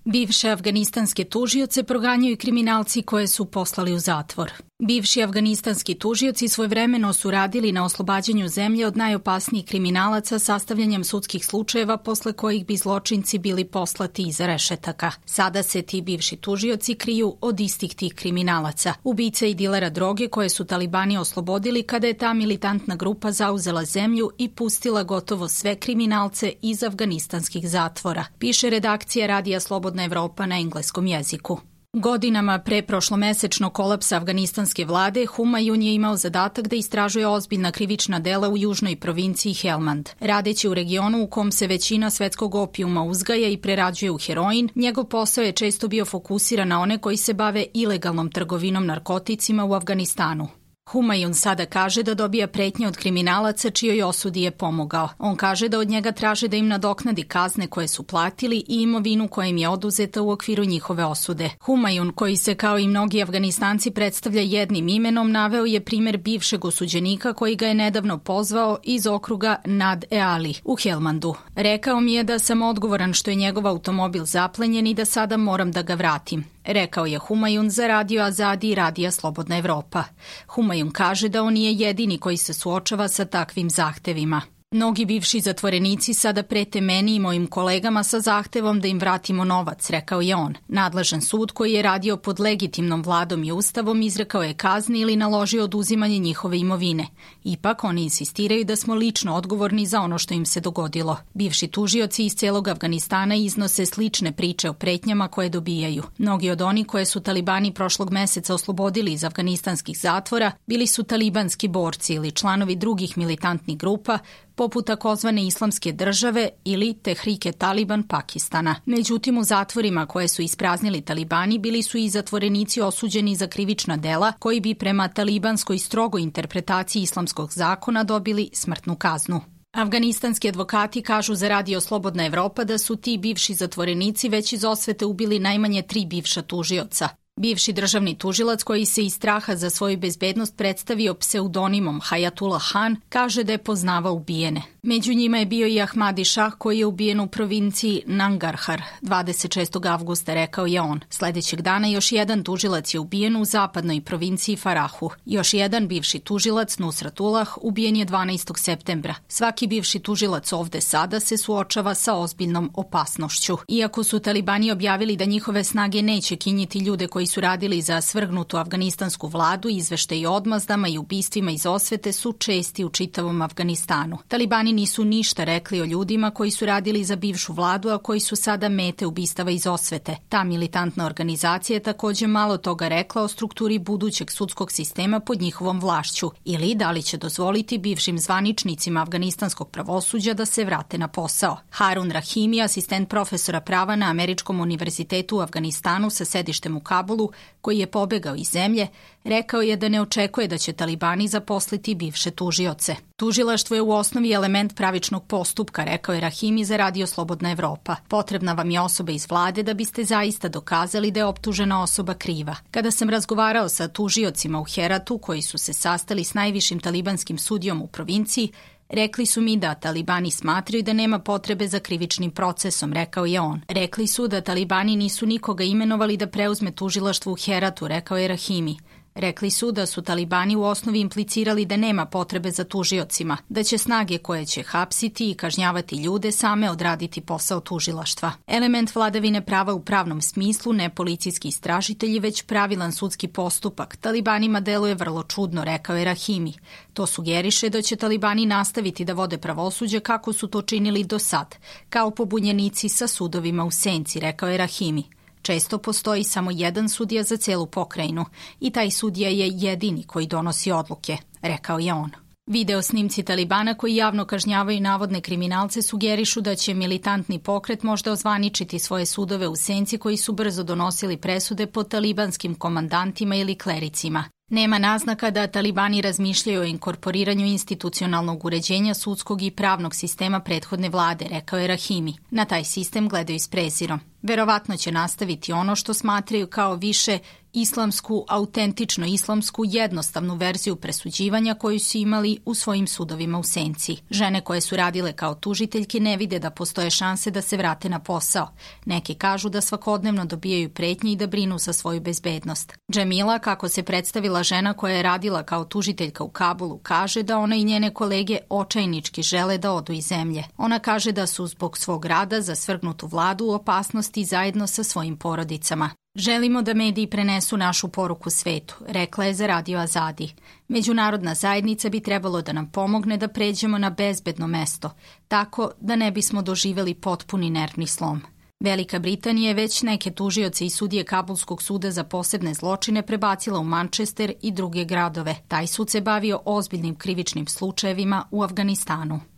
Bivše afganistanske tužioce proganjaju kriminalci koje su poslali u zatvor. Bivši afganistanski tužioci svojevremeno su radili na oslobađanju zemlje od najopasnijih kriminalaca sastavljanjem sudskih slučajeva posle kojih bi zločinci bili poslati iza rešetaka. Sada se ti bivši tužioci kriju od istih tih kriminalaca, ubica i dilera droge koje su talibani oslobodili kada je ta militantna grupa zauzela zemlju i pustila gotovo sve kriminalce iz afganistanskih zatvora, piše redakcija Radija Slobodna Evropa na engleskom jeziku. Godinama pre prošlomesečnog kolapsa afganistanske vlade, Humayun je imao zadatak da istražuje ozbiljna krivična dela u južnoj provinciji Helmand. Radeći u regionu u kom se većina svetskog opijuma uzgaja i prerađuje u heroin, njegov posao je često bio fokusiran na one koji se bave ilegalnom trgovinom narkoticima u Afganistanu. Humayun sada kaže da dobija pretnje od kriminalaca čijoj osudi je pomogao. On kaže da od njega traže da im nadoknadi kazne koje su platili i imovinu koja im je oduzeta u okviru njihove osude. Humayun, koji se kao i mnogi Afganistanci predstavlja jednim imenom, naveo je primer bivšeg osuđenika koji ga je nedavno pozvao iz okruga Nad Ali u Helmandu. Rekao mi je da sam odgovoran što je njegov automobil zaplenjen i da sada moram da ga vratim, rekao je Humayun za Radio Azadi i Radija Slobodna Evropa. Humayun kaže da on nije jedini koji se suočava sa takvim zahtevima. Mnogi bivši zatvorenici sada prete meni i mojim kolegama sa zahtevom da im vratimo novac, rekao je on. Nadležan sud koji je radio pod legitimnom vladom i ustavom izrekao je kazni ili naložio oduzimanje njihove imovine. Ipak oni insistiraju da smo lično odgovorni za ono što im se dogodilo. Bivši tužioci iz celog Afganistana iznose slične priče o pretnjama koje dobijaju. Mnogi od onih koje su talibani prošlog meseca oslobodili iz afganistanskih zatvora bili su talibanski borci ili članovi drugih militantnih grupa, poput takozvane Islamske države ili Tehrike Taliban Pakistana. Međutim, u zatvorima koje su ispraznili talibani bili su i zatvorenici osuđeni za krivična dela koji bi prema talibanskoj strogoj interpretaciji islamskog zakona dobili smrtnu kaznu. Afganistanski advokati kažu za Radio Slobodna Evropa da su ti bivši zatvorenici već iz osvete ubili najmanje 3 bivša tužioca. Bivši državni tužilac koji se iz straha za svoju bezbednost predstavio pseudonimom Hayatullah Han kaže da je poznavao ubijene. Među njima je bio i Ahmadi Shah koji je ubijen u provinciji Nangarhar 26. avgusta, rekao je on. Sledećeg dana još jedan tužilac je ubijen u zapadnoj provinciji Farahu. Još jedan bivši tužilac Nusratullah ubijen je 12. septembra. Svaki bivši tužilac ovde sada se suočava sa ozbiljnom opasnošću. Iako su talibani objavili da njihove snage neće kinjiti ljude koji su radili za svrgnutu afganistansku vladu, izveštaji o odmazdama i ubistvima iz osvete su česti u čitavom Afganistanu. Talibani nisu ništa rekli o ljudima koji su radili za bivšu vladu, a koji su sada mete ubistava iz osvete. Ta militantna organizacija je takođe malo toga rekla o strukturi budućeg sudskog sistema pod njihovom vlašću ili da li će dozvoliti bivšim zvaničnicima afganistanskog pravosuđa da se vrate na posao. Harun Rahimi, asistent profesora prava na Američkom univerzitetu u Afganistanu sa sedištem u Kabulu, koji je pobegao iz zemlje, rekao je da ne očekuje da će talibani zaposliti bivše tužioce. Tužilaštvo je u osnovi element pravičnog postupka, rekao je Rahimi za Radio Slobodna Evropa. Potrebna vam je osoba iz vlade da biste zaista dokazali da je optužena osoba kriva. Kada sam razgovarao sa tužiocima u Heratu, koji su se sastali s najvišim talibanskim sudijom u provinciji, rekli su mi da talibani smatraju da nema potrebe za krivičnim procesom, rekao je on. Rekli su da talibani nisu nikoga imenovali da preuzme tužilaštvo u Heratu, rekao je Rahimi. Rekli su da su talibani u osnovi implicirali da nema potrebe za tužiocima, da će snage koje će hapsiti i kažnjavati ljude same odraditi posao tužilaštva. Element vladavine prava u pravnom smislu, ne policijski istražitelji, već pravilan sudski postupak, talibanima deluje vrlo čudno, rekao je Rahimi. To sugeriše da će talibani nastaviti da vode pravosuđe kako su to činili do sad, kao pobunjenici sa sudovima u senci, rekao je Rahimi. Često postoji samo jedan sudija za celu pokrajinu i taj sudija je jedini koji donosi odluke, rekao je on. Video snimci talibana koji javno kažnjavaju navodne kriminalce sugerišu da će militantni pokret možda ozvaničiti svoje sudove u senci koji su brzo donosili presude pod talibanskim komandantima ili klericima. Nema naznaka da talibani razmišljaju o inkorporiranju institucionalnog uređenja sudskog i pravnog sistema prethodne vlade, rekao je Rahimi. Na taj sistem gledaju s prezirom. Verovatno će nastaviti ono što smatraju kao više islamsku, autentično islamsku, jednostavnu verziju presuđivanja koju su imali u svojim sudovima u senci. Žene koje su radile kao tužiteljke ne vide da postoje šanse da se vrate na posao. Neki kažu da svakodnevno dobijaju pretnje i da brinu za svoju bezbednost. Džemila, kako se predstavila žena koja je radila kao tužiteljka u Kabulu, kaže da ona i njene kolege očajnički žele da odu iz zemlje. Ona kaže da su zbog svog rada za svrgnutu vladu u opasnosti zajedno sa svojim porodicama. Želimo da mediji prenesu našu poruku svetu, rekla je za Radio Azadi. Međunarodna zajednica bi trebalo da nam pomogne da pređemo na bezbedno mesto, tako da ne bismo doživeli potpuni nervni slom. Velika Britanija je već neke tužioce i sudije Kabulskog suda za posebne zločine prebacila u Manchester i druge gradove. Taj sud se bavio ozbiljnim krivičnim slučajevima u Afganistanu.